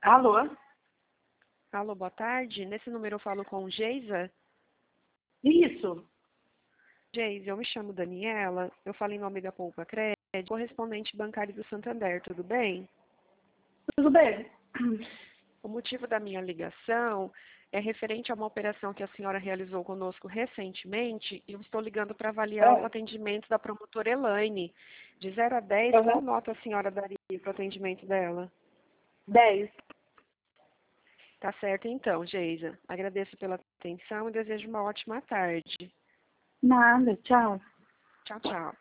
Alô? Alô, boa tarde. Nesse número eu falo com Geisa. Isso. Geisa, eu me chamo Daniela. Eu falo em nome da Poupa Crédito, correspondente bancário do Santander, tudo bem? Tudo bem? O motivo da minha ligação é referente a uma operação que a senhora realizou conosco recentemente e eu estou ligando para avaliar o atendimento da promotora Elaine. De 0 a 10, qual nota a senhora daria para o atendimento dela? 10. Tá certo então, Geisa. Agradeço pela atenção e desejo uma ótima tarde. Nada, tchau. Tchau, tchau.